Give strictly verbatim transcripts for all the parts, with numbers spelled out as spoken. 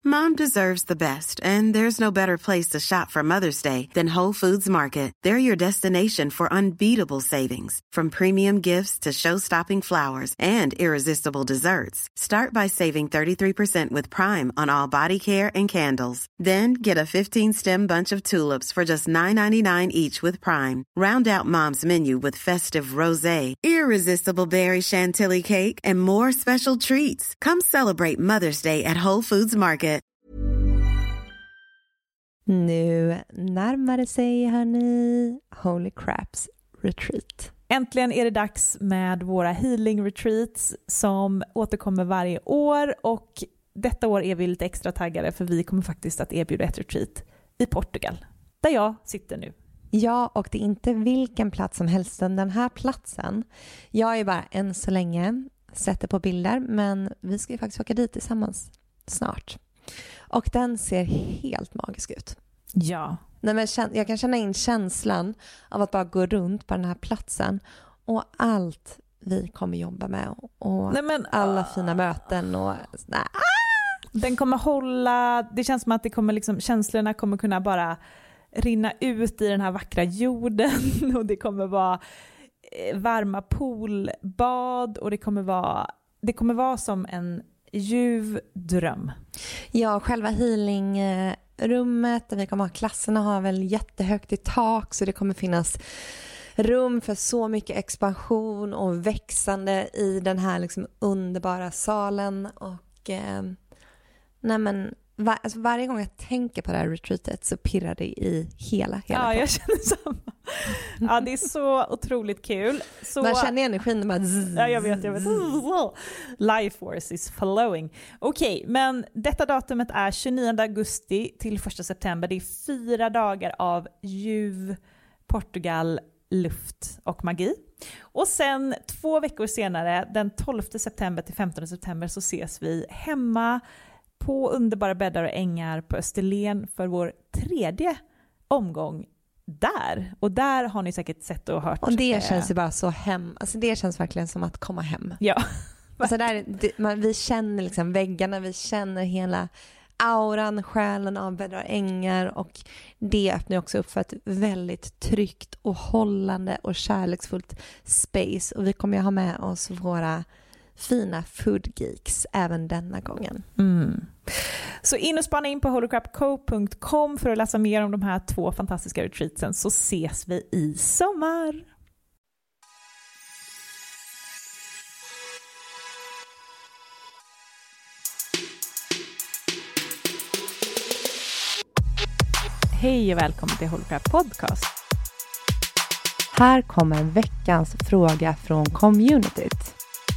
Mom deserves the best, and there's no better place to shop for Mother's Day than Whole Foods Market. They're your destination for unbeatable savings, from premium gifts to show-stopping flowers and irresistible desserts. Start by saving thirty-three percent with Prime on all body care and candles. Then get a fifteen-stem bunch of tulips for just nine ninety-nine each with Prime. Round out Mom's menu with festive rosé, irresistible berry chantilly cake, and more special treats. Come celebrate Mother's Day at Whole Foods Market. Nu närmar det sig, hörni, Holy Craps Retreat. Äntligen är det dags med våra healing retreats som återkommer varje år, och detta år är vi lite extra taggade för vi kommer faktiskt att erbjuda ett retreat i Portugal, där jag sitter nu. Ja, och det är inte vilken plats som helst, den här platsen. Jag är bara än så länge sätter på bilder, men vi ska ju faktiskt åka dit tillsammans snart. Och den ser helt magisk ut. Ja. Nej, men jag kan känna in känslan av att bara gå runt på den här platsen och allt vi kommer jobba med och Nej, men, alla uh... fina möten och nej. Den kommer hålla, det känns som att det kommer liksom, känslorna kommer kunna bara rinna ut i den här vackra jorden, och det kommer vara varma poolbad, och det kommer vara det kommer vara som en ljuv dröm. Ja, själva healingrummet där vi kommer ha klasserna har väl jättehögt i tak, så det kommer finnas rum för så mycket expansion och växande i den här liksom underbara salen. Och eh, nej men var, alltså varje gång jag tänker på det här retreatet så pirrar det i hela hela Ja, jag känner samma. Ja, det är så otroligt kul. Så... Man känner energin bara zzz, ja, jag vet, jag vet. Life force is flowing. Okej, okay, men detta datumet är tjugonionde augusti till första september. Det är fyra dagar av ljuv Portugal, luft och magi. Och sen två veckor senare, den tolfte september till femtonde september, så ses vi hemma på underbara bäddar och ängar på Österlen för vår tredje omgång där. Och där har ni säkert sett och hört. Och det känns ju bara så hem. Alltså det känns verkligen som att komma hem. Ja. Alltså där, det, man, vi känner liksom väggarna, vi känner hela auran, själen av bäddar och ängar, och det öppnar också upp för ett väldigt tryggt och hållande och kärleksfullt space. Och vi kommer ju ha med oss våra fina food geeks även denna gången. Mm. Så in och spana in på holy crap co punkt com för att läsa mer om de här två fantastiska retreatsen, så ses vi i sommar. Hej och välkommen till Holy Crap Podcast. Här kommer veckans fråga från communityt.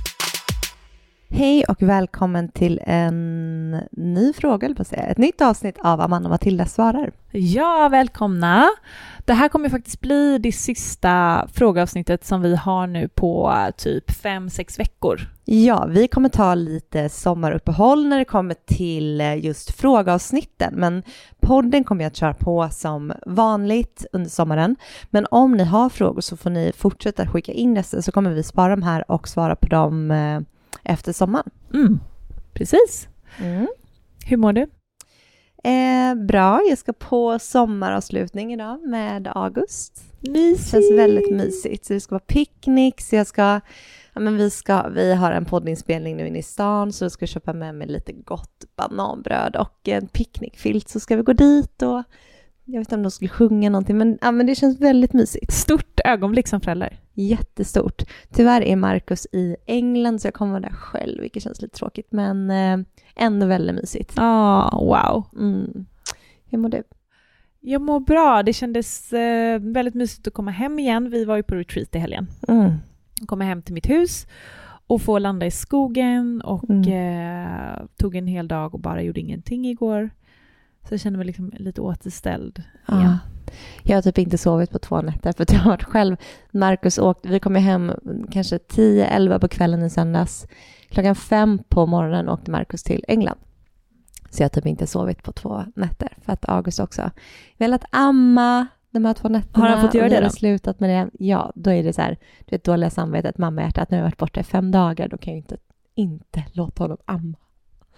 Hej och välkommen till en ny fråga, eller på att säga. Ett nytt avsnitt av Amanda och Matilda svarar. Ja, välkomna. Det här kommer faktiskt bli det sista frågeavsnittet som vi har nu på typ fem sex veckor. Ja, vi kommer ta lite sommaruppehåll när det kommer till just frågeavsnitten. Men podden kommer jag att köra på som vanligt under sommaren. Men om ni har frågor så får ni fortsätta skicka in dessa, så kommer vi spara dem här och svara på dem efter sommaren. Mm, precis. Mm. Hur mår du? Eh, bra, jag ska på sommaravslutning idag med August. Mysigt. Det känns väldigt mysigt. Så det ska vara picknick, så jag ska, ja, men vi ska, vi har en poddinspelning nu inne i stan, så jag ska köpa med mig lite gott bananbröd och en picknickfilt, så ska vi gå dit och jag vet inte om de skulle sjunga någonting, men, ja, men det känns väldigt mysigt. Stort ögonblick som förälder. Jättestort. Tyvärr är Marcus i England, så jag kommer vara där själv, vilket känns lite tråkigt, men eh, ändå väldigt mysigt. Ja, oh, wow. Mm. Hur mår du? Jag mår bra. Det kändes eh, väldigt mysigt att komma hem igen. Vi var ju på retreat i helgen. Mm. Komma hem till mitt hus och få landa i skogen, och mm. eh, tog en hel dag och bara gjorde ingenting igår. Så jag känner mig liksom lite återställd. Ja. Ja. Jag har typ inte sovit på två nätter för att jag har varit själv. Marcus åkte, vi kom hem kanske tio elva på kvällen i söndags. Klockan fem på morgonen åkte Marcus till England. Så jag har typ inte sovit på två nätter. För att August också velat amma de här två nätterna. Har han fått göra det då? Och slutat med det. Ja, då är det så här, du vet, dåliga samvetet, mamma hjärtat, att nu har jag varit borta i fem dagar. Då kan jag inte, inte låta honom amma.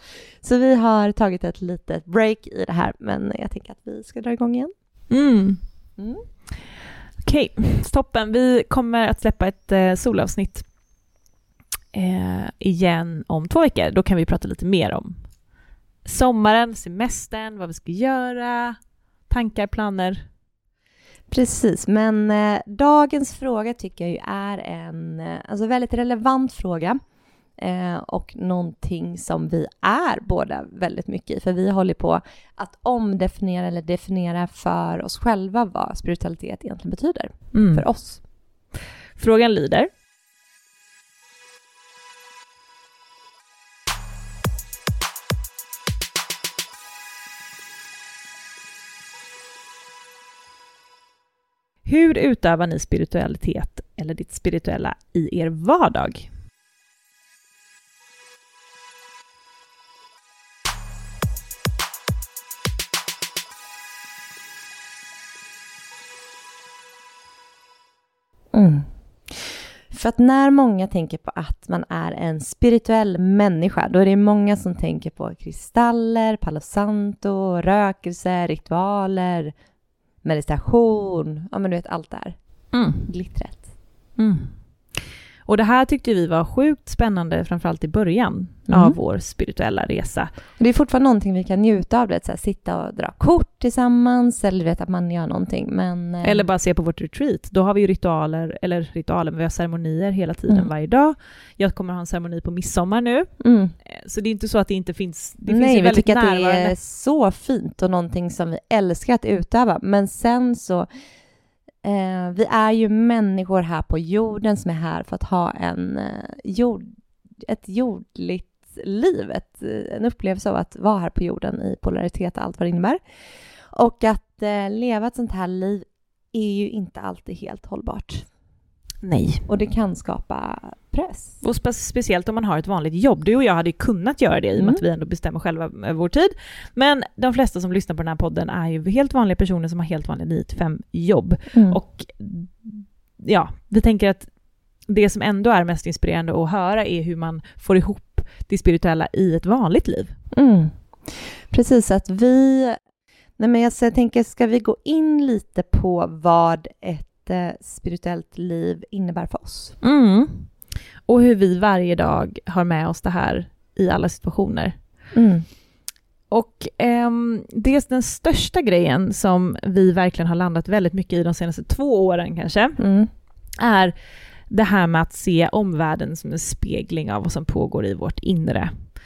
Så vi har tagit ett litet break i det här, men jag tänker att vi ska dra igång igen. Mm. Mm. Okej, toppen. Vi kommer att släppa ett eh, solavsnitt eh, igen om två veckor. Då kan vi prata lite mer om sommaren, semestern, vad vi ska göra, tankar, planer. Precis, men eh, dagens fråga tycker jag ju är en eh, alltså väldigt relevant fråga. Eh, och någonting som vi är båda väldigt mycket i. För vi håller på att omdefiniera eller definiera för oss själva vad spiritualitet egentligen betyder mm. för oss. Frågan lyder: hur utövar ni spiritualitet eller ditt spirituella i er vardag? Mm. För att när många tänker på att man är en spirituell människa, då är det många som tänker på kristaller, palo santo, rökelse, ritualer, meditation, ja men du vet allt det här. Mm. Glittret. Mm. Och det här tyckte vi var sjukt spännande, framförallt i början mm. av vår spirituella resa. Det är fortfarande någonting vi kan njuta av, det, så här, sitta och dra kort tillsammans eller vet att man gör någonting. Men, eh... Eller bara se på vårt retreat. Då har vi ju ritualer, eller ritualer, men vi har ceremonier hela tiden mm. varje dag. Jag kommer ha en ceremoni på midsommar nu. Mm. Så det är inte så att det inte finns, det Nej, finns ju vi tycker närvarande. Att det är så fint och någonting som vi älskar att utöva. Men sen så Eh, vi är ju människor här på jorden som är här för att ha en, eh, jord, ett jordligt liv. Ett, en upplevelse av att vara här på jorden i polaritet och allt vad det innebär. Och att eh, leva ett sånt här liv är ju inte alltid helt hållbart. Nej. Och det kan skapa press. Och spe- speciellt om man har ett vanligt jobb. Du och jag hade ju kunnat göra det i och med mm. att vi ändå bestämmer själva över vår tid. Men de flesta som lyssnar på den här podden är ju helt vanliga personer som har helt vanliga nio till fem jobb. Mm. Och ja, vi tänker att det som ändå är mest inspirerande att höra är hur man får ihop det spirituella i ett vanligt liv. Mm. Precis, att vi... Nej, men jag, så jag tänker, ska vi gå in lite på vad ett spirituellt liv innebär för oss. Mm. Och hur vi varje dag har med oss det här i alla situationer. Mm. Och um, det är den största grejen som vi verkligen har landat väldigt mycket i de senaste två åren kanske, mm. är det här med att se omvärlden som en spegling av vad som pågår i vårt inre.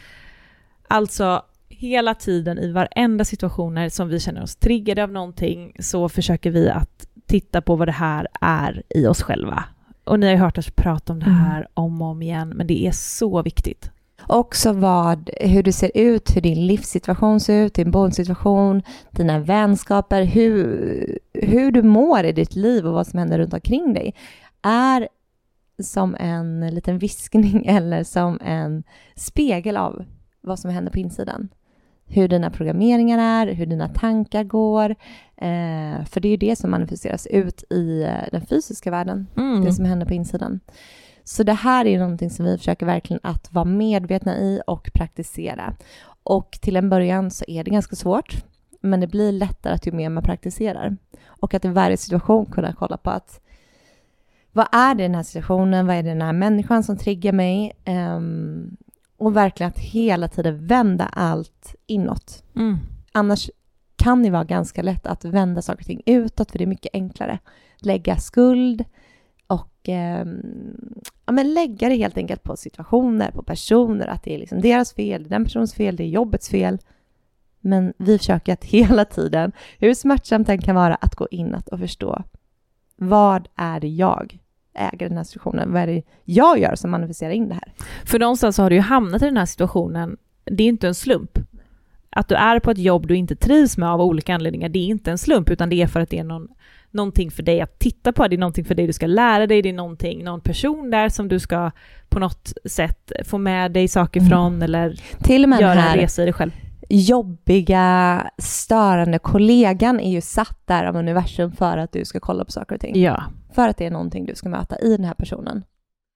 Alltså hela tiden i varenda situationer som vi känner oss triggade av någonting, så försöker vi att titta på vad det här är i oss själva. Och ni har ju hört oss prata om det här mm. om och om igen, men det är så viktigt. Också vad, hur du ser ut, hur din livssituation ser ut, din bondsituation, dina vänskaper, hur, hur du mår i ditt liv och vad som händer runt omkring dig är som en liten viskning eller som en spegel av vad som händer på insidan. Hur dina programmeringar är, hur dina tankar går. Eh, för det är ju det som manifesteras ut i eh, den fysiska världen. Mm. Det som händer på insidan. Så det här är någonting som vi försöker verkligen att vara medvetna i och praktisera. Och till en början så är det ganska svårt. Men det blir lättare att ju mer man praktiserar. Och att i varje situation kunna kolla på att vad är det i den här situationen? Vad är det den här människan som triggar mig? Um, Och verkligen att hela tiden vända allt inåt. Mm. Annars kan det vara ganska lätt att vända saker och ting utåt. För det är mycket enklare. Lägga skuld. Och eh, ja, men lägga det helt enkelt på situationer. På personer. Att det är liksom deras fel. Den personens fel. Det är jobbets fel. Men vi försöker att hela tiden. Hur smärtsamt den kan vara. Att gå inåt och förstå. Vad är det jag äger den här situationen? Vad är det jag gör som manifesterar in det här? För någonstans så har du ju hamnat i den här situationen. Det är inte en slump. Att du är på ett jobb du inte trivs med av olika anledningar, det är inte en slump, utan det är för att det är någon, någonting för dig att titta på. Det är någonting för dig du ska lära dig. Det är någonting, någon person där som du ska på något sätt få med dig saker från mm. eller till och med göra här en resa i dig själv. Jobbiga, störande kollegan är ju satt där av universum för att du ska kolla på saker och ting. Ja. För att det är någonting du ska möta i den här personen.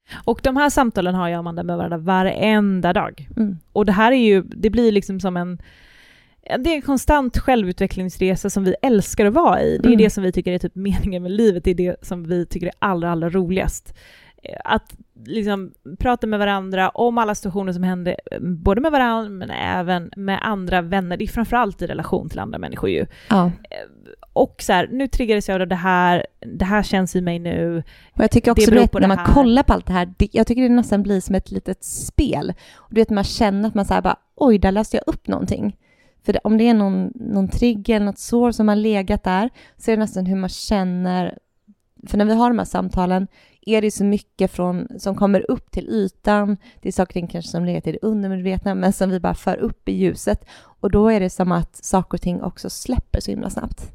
Och de här samtalen har jag och Amanda med varandra varenda dag. Mm. Och det här är ju, det blir liksom som en, det är en konstant självutvecklingsresa som vi älskar att vara i. Det är mm. det som vi tycker är typ meningen med livet. Det är det som vi tycker är allra, allra roligast. Att liksom prata med varandra om alla situationer som händer, både med varandra men även med andra vänner. Det är framförallt i relation till andra människor ju. Ja. Och så här, nu triggades jag av det här, det här känns i mig nu. Och jag tycker också att när man här. kollar på allt det här, det, jag tycker det nästan blir som ett litet spel. Och du vet, man känner att man så här bara, oj, där läste jag upp någonting. För det, om det är någon, någon trigger eller något sår som har legat där, så är det nästan hur man känner. För när vi har de här samtalen är det så mycket från, som kommer upp till ytan. Det är saker och ting kanske som legat i det undermedvetna, men som vi bara för upp i ljuset. Och då är det som att saker och ting också släpper så himla snabbt.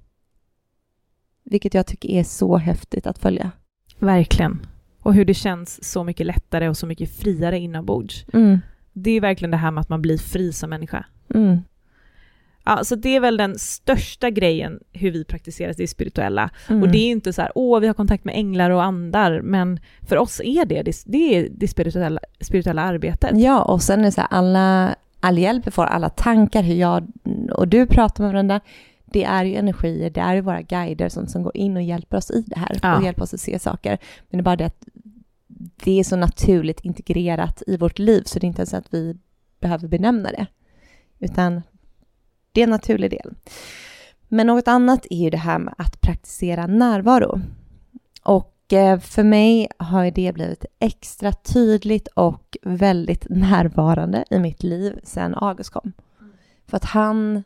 Vilket jag tycker är så häftigt att följa. Verkligen. Och hur det känns så mycket lättare och så mycket friare inombords. Mm. Det är verkligen det här med att man blir fri som människa. Mm. Ja, så det är väl den största grejen hur vi praktiserar det spirituella. Mm. Och det är inte så här, åh vi har kontakt med änglar och andar, men för oss är det det, det, är det spirituella, spirituella arbetet. Ja, och sen är det så här, alla, all hjälp vi får, alla tankar, hur jag och du pratar med varandra, det är ju energier, det är ju våra guider som, som går in och hjälper oss i det här. Ja. Och hjälper oss att se saker. Men det är bara det att det är så naturligt integrerat i vårt liv, så det är inte så att vi behöver benämna det. Utan det är en naturlig del. Men något annat är ju det här med att praktisera närvaro. Och eh, för mig har det blivit extra tydligt och väldigt närvarande i mitt liv sedan August kom. Mm. För att han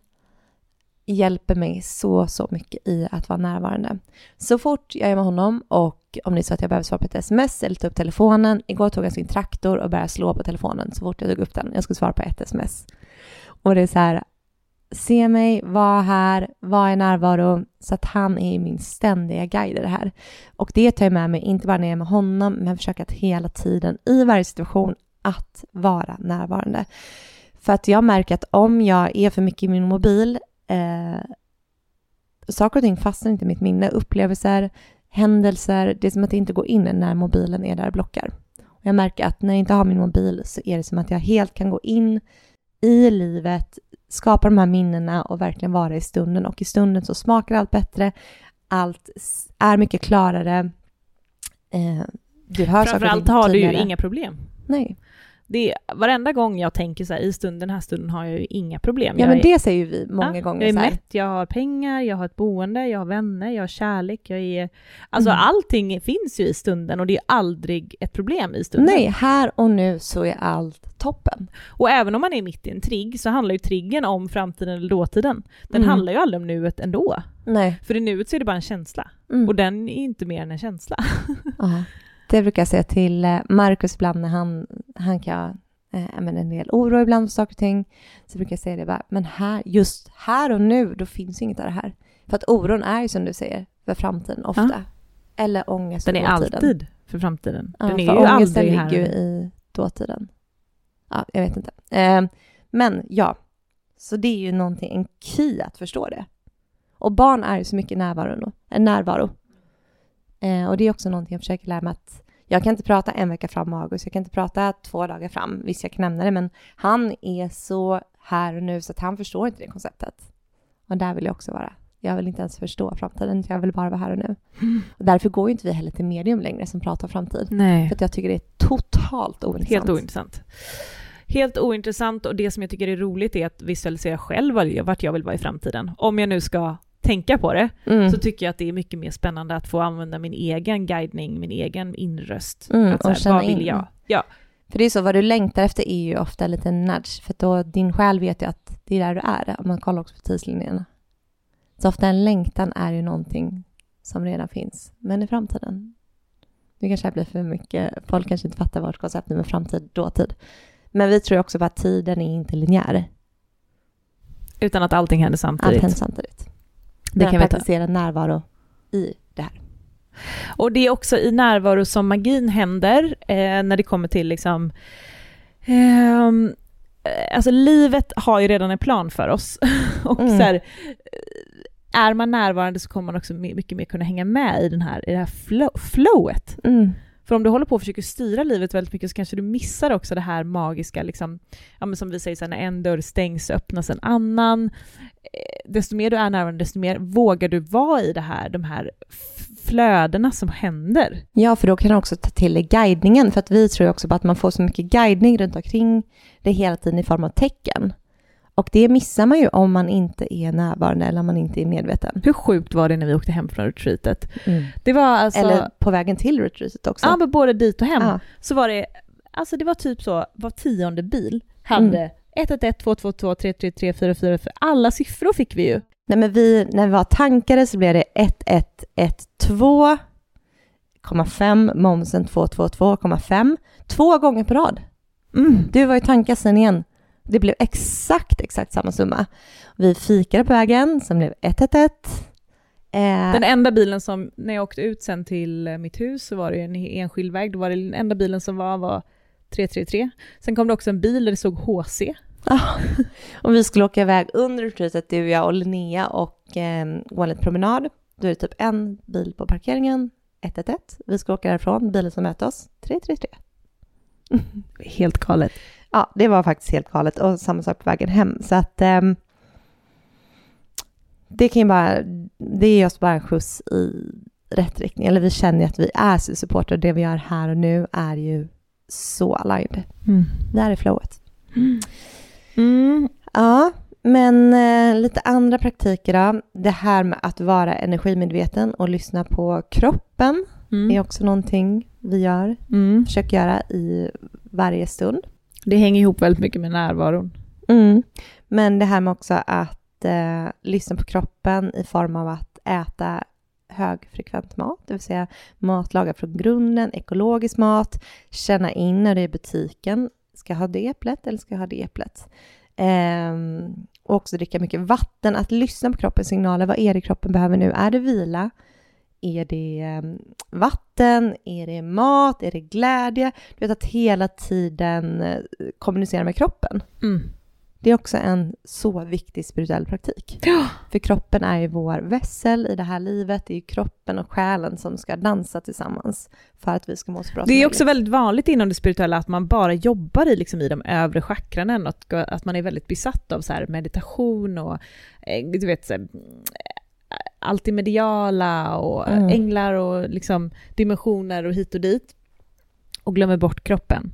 hjälper mig så, så mycket i att vara närvarande. Så fort jag är med honom, och om det är så att jag behöver svara på ett sms eller ta upp telefonen. Igår tog jag sin traktor och började slå på telefonen så fort jag tog upp den. Jag skulle svara på ett sms. Och det är så här, se mig, var här, var i närvaro, så att han är min ständiga guide i det här. Och det tar jag med mig, inte bara när jag är med honom, men försöker att hela tiden i varje situation att vara närvarande. För att jag märker att om jag är för mycket i min mobil, eh, saker och ting fastnar inte i mitt minne, upplevelser, händelser, det är som att det inte går in när mobilen är där och blockar. Och jag märker att när jag inte har min mobil så är det som att jag helt kan gå in i livet, skapa de här minnena och verkligen vara i stunden. Och i stunden så smakar allt bättre. Allt är mycket klarare. Eh, du hör Framförallt har du ju inga problem. Nej. Det är, varenda gång jag tänker så här, i stunden, den här stunden har jag ju inga problem. Ja, jag men är, det säger ju vi många ja, gånger. Jag är så här. mätt, jag har pengar, jag har ett boende, jag har vänner, jag har kärlek. Jag är, alltså mm. allting finns ju i stunden och det är aldrig ett problem i stunden. Nej, här och nu så är allt toppen. Och även om man är mitt i en trigg så handlar ju triggen om framtiden eller dåtiden. Den mm. handlar ju aldrig om nuet ändå. Nej. För i nuet så är det bara en känsla. Mm. Och den är inte mer än en känsla. Ja. Det brukar jag säga till Marcus ibland när han, han kan eh, men en del oro ibland för saker och ting. Så brukar jag säga det bara, men här, just här och nu, då finns inget av det här. För att oron är ju som du säger för framtiden ofta. Ja. Eller ångest den är för dåtiden. Alltid för framtiden. Ja, den är för ju ångesten aldrig här. ligger ju i dåtiden. Ja, jag vet inte. Eh, men ja, så det är ju någonting, en key att förstå det. Och barn är ju så mycket närvaro. En närvaro. Eh, och det är också någonting jag försöker lära mig att jag kan inte prata en vecka fram med August. Jag kan inte prata två dagar fram. Visst, jag kan nämna det. Men han är så här och nu så att han förstår inte det konceptet. Och där vill jag också vara. Jag vill inte ens förstå framtiden. Jag vill bara vara här och nu. Mm. Och därför går ju inte vi heller till medium längre som pratar om framtid. Nej. För att jag tycker det är totalt ointressant. Helt ointressant. Helt ointressant. Och det som jag tycker är roligt är att visualisera själv vart jag vill vara i framtiden. Om jag nu ska tänka på det, mm. så tycker jag att det är mycket mer spännande att få använda min egen guidning, min egen inröst. Mm, att så här, och känna vad vill in. jag? Ja. För det är så, vad du längtar efter är ju ofta lite nudge. För då din själ vet ju att det är där du är. Om man kollar också på tidslinjerna. Så ofta en längtan är ju någonting som redan finns. Men i framtiden. Nu kanske det blir för mycket. Folk kanske inte fattar vårt koncept nu med framtid, dåtid. Men vi tror också på att tiden är inte linjär. Utan att allting händer samtidigt. Allt händer samtidigt. Det kan vi praktisera närvaro i det här. Och det är också i närvaro som magin händer. Eh, när det kommer till liksom... Eh, alltså livet har ju redan en plan för oss. Och mm. så här, är man närvarande så kommer man också mycket mer kunna hänga med i, den här, i det här flow, flowet. Mm. För om du håller på och försöker styra livet väldigt mycket så kanske du missar också det här magiska, liksom, ja, men som vi säger, så här, när en dörr stängs så öppnas en annan. Desto mer du är närvarande, desto mer vågar du vara i det här, de här flödena som händer. Ja, för då kan du också ta till dig guidningen, för att vi tror också på att man får så mycket guidning runt omkring det hela tiden i form av tecken. Och det missar man ju om man inte är närvarande eller om man inte är medveten. Hur sjukt var det när vi åkte hem från retreatet? Mm. Det var alltså... Eller på vägen till retreatet också. Ja, men både dit och hem. Ja. Så var det, alltså det var typ så, var tionde bil hade mm. ett ett ett, två två två, tre tre tre, fyra fyra, för alla siffror fick vi ju. Nej, men vi, när vi var tankade så blev det ett ett ett två komma fem, momsen två två två komma fem. Två gånger på rad. Mm. Du var ju tankad sen igen. Det blev exakt, exakt samma summa. Vi fikade på vägen, som blev ett ett ett. Eh. Den enda bilen som, när jag åkte ut sen till mitt hus så var det en enskild väg. Då var det den enda bilen som var, var tre tre tre. Sen kom det också en bil där det såg H C. Ah. Och vi skulle åka iväg under retreatet, du, jag och Linnea, och eh, gå en liten promenad. Då är det typ en bil på parkeringen, ett ett ett. Vi ska åka därifrån, bilen som möter oss, tre tre tre. Helt galet. Ja, det var faktiskt helt galet. Och samma sak på vägen hem. Så att eh, det kan ju bara, det är just bara en skjuts i rätt riktning. Eller vi känner ju att vi är så supporter. Det vi gör här och nu är ju så aligned. Mm. Det här är flowet. Mm. Mm. Ja, men eh, lite andra praktiker då. Det här med att vara energimedveten och lyssna på kroppen mm. är också någonting vi gör. Mm. Försöker göra i varje stund. Det hänger ihop väldigt mycket med närvaron. Mm. Men det här med också att eh, lyssna på kroppen i form av att äta högfrekvent mat, det vill säga mat lagad från grunden, ekologisk mat, känna in när det är i butiken, ska jag ha det äpplet eller ska jag ha det äpplet? Ehm, och också dricka mycket vatten, att lyssna på kroppens signaler. Vad är det kroppen behöver nu? Är det vila? Är det um, vatten? Är det mat? Är det glädje? Du vet, att hela tiden uh, kommunicera med kroppen. Mm. Det är också en så viktig spirituell praktik. Ja. För kroppen är ju vår vässel i det här livet. Det är ju kroppen och själen som ska dansa tillsammans för att vi ska må så bra. Det är möjligt. också väldigt vanligt inom det spirituella att man bara jobbar i, liksom, i de övre chakranen. Att, att man är väldigt besatt av så här meditation och du vet, så här, allt det mediala och mm. änglar och liksom dimensioner och hit och dit. Och glömmer bort kroppen.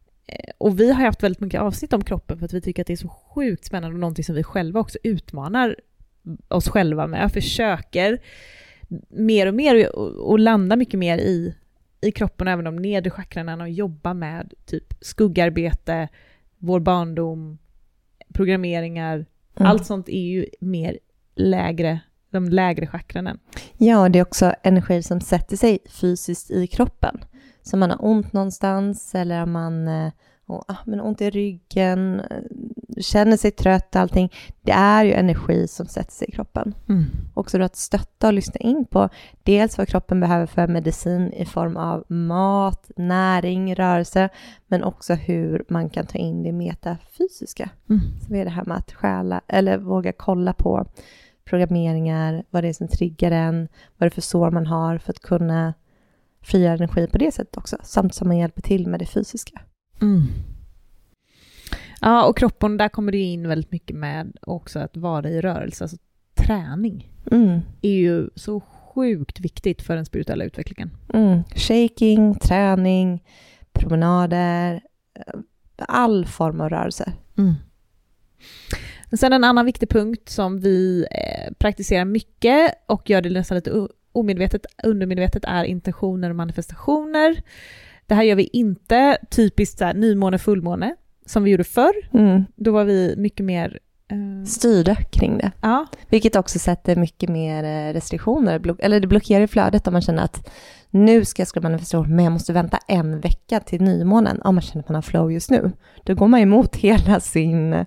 Och vi har haft väldigt mycket avsnitt om kroppen för att vi tycker att det är så sjukt spännande och någonting som vi själva också utmanar oss själva med. Jag försöker mer och mer och, och landa mycket mer i, i kroppen, även de nedre chakrarna, och jobba med typ skuggarbete, vår barndom, programmeringar. Mm. Allt sånt är ju mer lägre, de lägre chakranen. Ja, det är också energi som sätter sig fysiskt i kroppen. Så man har ont någonstans eller om man oh, ah, men ont i ryggen, känner sig trött, allting. Det är ju energi som sätter sig i kroppen. Mm. Också då att stötta och lyssna in på dels vad kroppen behöver för medicin i form av mat, näring, rörelse, men också hur man kan ta in det metafysiska. Mm. Så det är det här med att stjäla, eller våga kolla på programmeringar, vad det är som triggar en, vad det är för sår man har för att kunna frigöra energi på det sättet också, samt som man hjälper till med det fysiska. Mm. Ja, och kroppen, där kommer det in väldigt mycket med också att vara i rörelse, alltså träning mm. är ju så sjukt viktigt för den spirituella utvecklingen. Mm. Shaking, träning, promenader, all form av rörelse. Mm. Sen en annan viktig punkt som vi eh, praktiserar mycket och gör det nästan lite omedvetet, undermedvetet, är intentioner och manifestationer. Det här gör vi inte typiskt så här, nymåne, fullmåne som vi gjorde förr. Mm. Då var vi mycket mer eh... styrda kring det. Ja. Vilket också sätter mycket mer restriktioner. Block- eller det blockerar flödet om man känner att nu ska jag skriva manifestation, men jag måste vänta en vecka till nymånen. Om man känner att man har flow just nu. Då går man emot hela sin,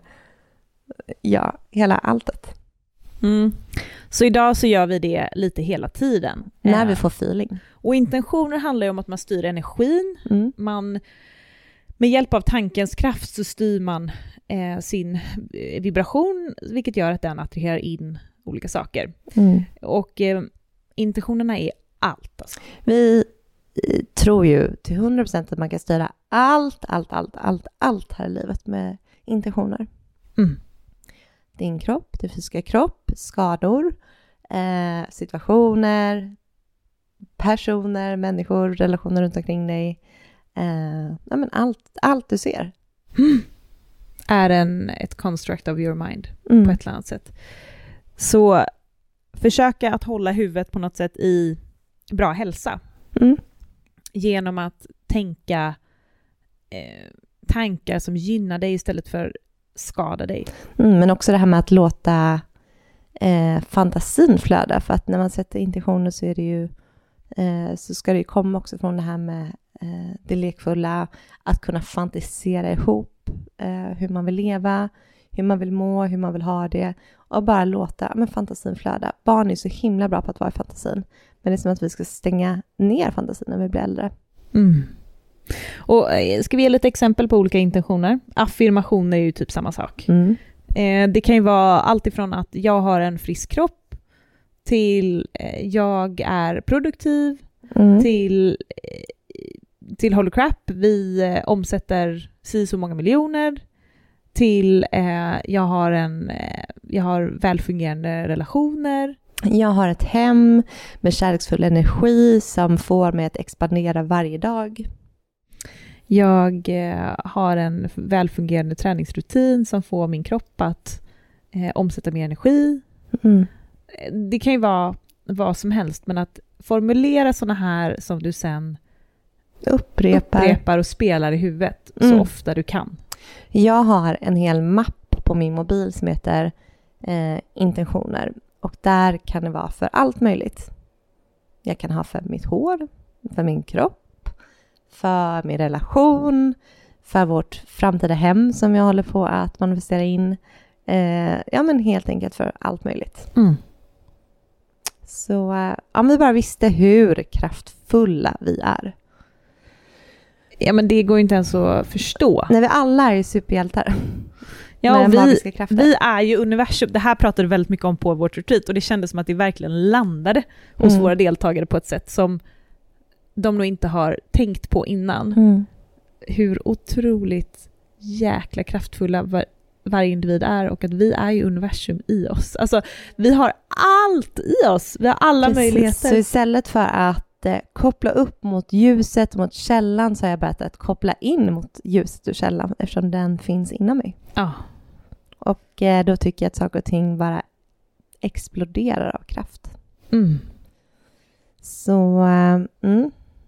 ja, hela alltet. Mm. Så idag så gör vi det lite hela tiden. När vi får feeling. Och intentioner handlar ju om att man styr energin. Mm. Man, med hjälp av tankens kraft så styr man eh, sin vibration, vilket gör att den attraherar in olika saker. Mm. Och eh, intentionerna är allt. Alltså. Vi tror ju till hundra procent att man kan styra allt, allt, allt, allt, allt här i livet med intentioner. Mm. Din kropp, din fysiska kropp, skador, eh, situationer, personer, människor, relationer runt omkring dig. Eh, ja, men allt, allt du ser. Mm. Är en, ett construct of your mind Mm. på ett eller annat sätt. Så försöka att hålla huvudet på något sätt i bra hälsa. Mm. Genom att tänka eh, tankar som gynnar dig istället för skada dig. Mm, men också det här med att låta eh, fantasin flöda. För att när man sätter intentioner så är det ju eh, så ska det ju komma också från det här med eh, det lekfulla. Att kunna fantisera ihop eh, hur man vill leva, hur man vill må, hur man vill ha det. Och bara låta men fantasin flöda. Barn är så himla bra på att vara i fantasin. Men det är som att vi ska stänga ner fantasin när vi blir äldre. Mm. Och ska vi ge lite exempel på olika intentioner? Affirmationer är ju typ samma sak. Mm. Eh, det kan ju vara allt ifrån att jag har en frisk kropp till eh, jag är produktiv Mm. till eh, till holy crap, vi eh, omsätter si så många miljoner till eh, jag har en eh, jag har välfungerande relationer. Jag har ett hem med kärleksfull energi som får mig att expandera varje dag. Jag eh, har en välfungerande träningsrutin som får min kropp att eh, omsätta mer energi. Mm. Det kan ju vara vad som helst, men att formulera såna här som du sen Upprepar. upprepar och spelar i huvudet Mm. så ofta du kan. Jag har en hel mapp på min mobil som heter eh, intentioner. Och där kan det vara för allt möjligt. Jag kan ha för mitt hår, för min kropp, för min relation, för vårt framtida hem som jag håller på att manifestera in. Eh, ja, men helt enkelt för allt möjligt. Mm. Så eh, om vi bara visste hur kraftfulla vi är. Ja, men det går inte ens att förstå. När vi alla är superhjältar. Ja, med och vi, magiska krafter. vi är ju universum. Det här pratade du väldigt mycket om på vårt retreat och det kändes som att det verkligen landade hos Mm. våra deltagare på ett sätt som de nog inte har tänkt på innan. Mm. Hur otroligt jäkla kraftfulla var, varje individ är och att vi är ju universum i oss. Alltså, vi har allt i oss. Vi har alla Precis. möjligheter. Så istället för att eh, koppla upp mot ljuset, mot källan, så har jag börjat att koppla in mot ljuset och källan eftersom den finns inom mig. Ja. Och eh, då tycker jag att saker och ting bara exploderar av kraft. Mm. Så, eh, mm.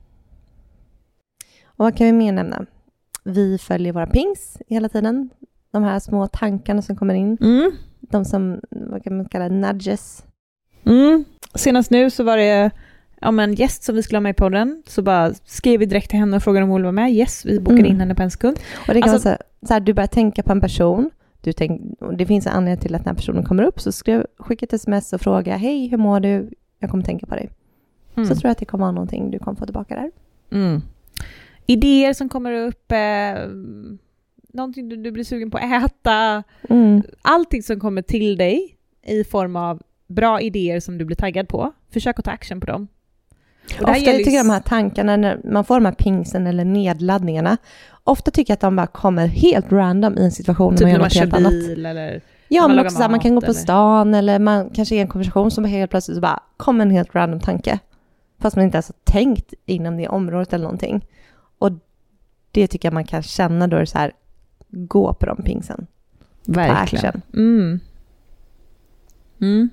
Och vad kan vi mer nämna? Vi följer våra pings hela tiden. De här små tankarna som kommer in. Mm. De som, vad kan man kalla, nudges. Mm. Senast nu så var det ja, men gäst som vi skulle ha med i podden. Så bara skrev vi direkt till henne och frågade om hon ville vara med. Yes, vi bokade Mm. in henne på en sekund. Och det kan Alltså- vara så, så här, du börjar tänka på en person. Du tänk, det finns en anledning till att när personen kommer upp så skriv, skicka ett sms och fråga hej, hur mår du? Jag kommer tänka på dig. Mm. Så tror jag att det kommer vara någonting du kommer få tillbaka där. Mm. Idéer som kommer upp, eh, någonting du, du blir sugen på att äta, Mm. allting som kommer till dig i form av bra idéer som du blir taggad på. Försök att ta action på dem. Och det här Ofta gäller tycker ju- jag de här tankarna, när man får de här pingsen eller nedladdningarna, ofta tycker jag att de bara kommer helt random i en situation. typ man när gör man något kör helt annat. bil eller... Ja, man men lagar också så här, man mat kan gå på eller- stan eller man kanske är i en konversation som helt plötsligt så bara kommer en helt random tanke. Fast man inte ens har tänkt inom det området eller någonting. Och det tycker jag man kan känna då är det så här, gå på de pingsen. Verkligen. action. Mm. Mm.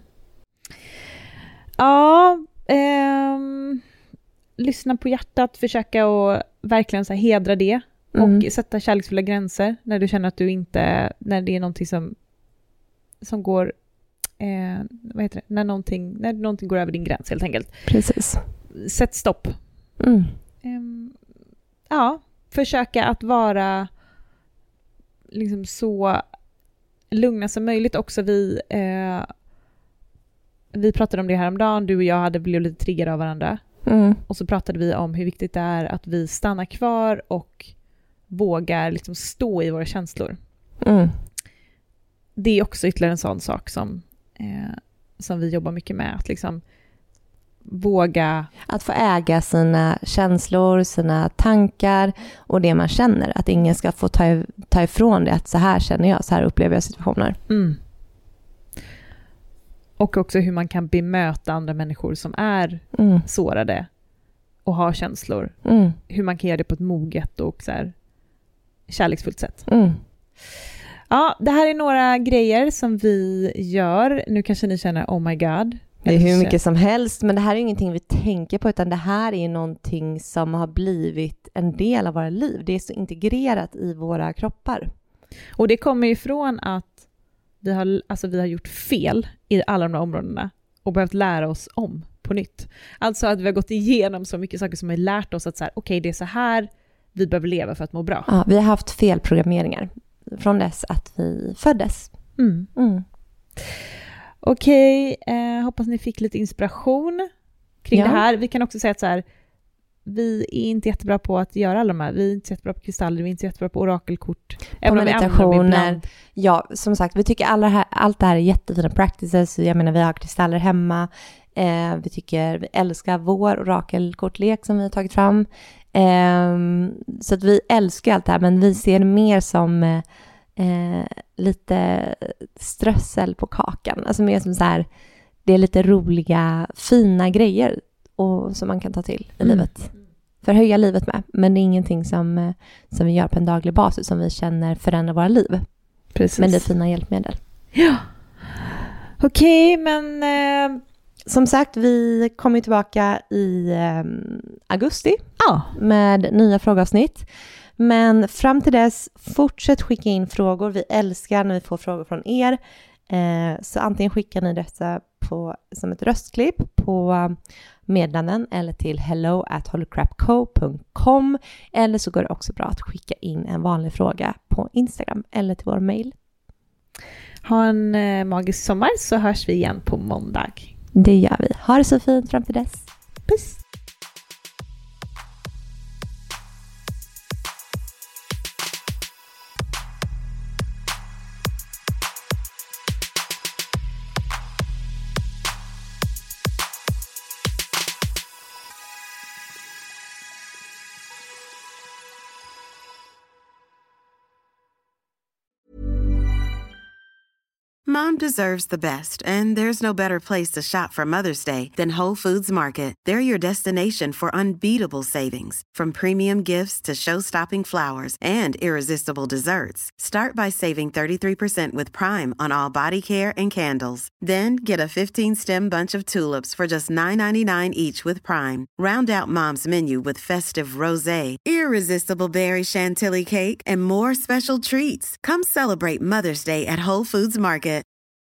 Ja, ehm, lyssna på hjärtat, försöka att verkligen så här hedra det och Mm. sätta kärleksfulla gränser när du känner att du inte, när det är någonting som som går eh, vad heter det? När någonting, när någonting går över din gräns helt enkelt. Precis. Sätt stopp. Mm. Ehm, ja, försöka att vara liksom så lugna som möjligt också. Vi eh, vi pratade om det här om dagen. Du och jag hade blivit lite triggade av varandra. Mm. Och så pratade vi om hur viktigt det är att vi stannar kvar och vågar liksom stå i våra känslor. Mm. Det är också ytterligare en sån sak som, eh, som vi jobbar mycket med. Att liksom våga... Att få äga sina känslor, sina tankar och det man känner. Att ingen ska få ta, ta ifrån det. Att så här känner jag, så här upplever jag situationer. Mm. Och också hur man kan bemöta andra människor som är mm. sårade och har känslor. Mm. Hur man kan göra det på ett moget och så här kärleksfullt sätt. Mm. Ja, det här är några grejer som vi gör. Nu kanske ni känner, oh my god. Det är hur mycket som helst, men det här är ingenting vi tänker på, utan det här är någonting som har blivit en del av våra liv. Det är så integrerat i våra kroppar. Och det kommer ifrån att vi har, alltså vi har gjort fel i alla de här områdena och behövt lära oss om på nytt. Alltså att vi har gått igenom så mycket saker som har lärt oss att så här, okej, okay, det är så här vi behöver leva för att må bra. Ja, vi har haft felprogrammeringar från dess att vi föddes. Mm. Mm. Okej, okay, eh, hoppas ni fick lite inspiration kring ja. det här. Vi kan också säga att så här, vi är inte jättebra på att göra alla de här. Vi är inte jättebra på kristaller, vi är inte jättebra på orakelkort. På meditationer. Ja, som sagt, vi tycker alla här, allt det här är jättefina practices. Jag menar, vi har kristaller hemma. Eh, vi tycker, vi älskar vår orakelkortlek som vi har tagit fram. Eh, så att vi älskar allt det här, men vi ser det mer som eh, lite strössel på kakan. Alltså mer som så här, det är lite roliga, fina grejer och som man kan ta till i mm. livet. Förhöja livet med. Men det är ingenting som, som vi gör på en daglig basis som vi känner förändrar våra liv. Precis. Men det är fina hjälpmedel. Ja. Okej, okay, men eh, som sagt, vi kommer tillbaka i eh, augusti ja. med nya frågeavsnitt. Men fram till dess, fortsätt skicka in frågor. Vi älskar när vi får frågor från er. Eh, så antingen skickar ni detta på, som ett röstklipp på meddelanden eller till hello at holycrapco dot com, eller så går det också bra att skicka in en vanlig fråga på Instagram eller till vår mail. Ha en eh, magisk sommar, så hörs vi igen på måndag. Det gör vi. Ha det så fint fram till dess. Puss! Mom deserves the best, and there's no better place to shop for Mother's Day than Whole Foods Market. They're your destination for unbeatable savings, from premium gifts to show-stopping flowers and irresistible desserts. Start by saving thirty-three percent with Prime on all body care and candles. Then get a fifteen-stem bunch of tulips for just nine ninety-nine each with Prime. Round out Mom's menu with festive rosé, irresistible berry chantilly cake, and more special treats. Come celebrate Mother's Day at Whole Foods Market.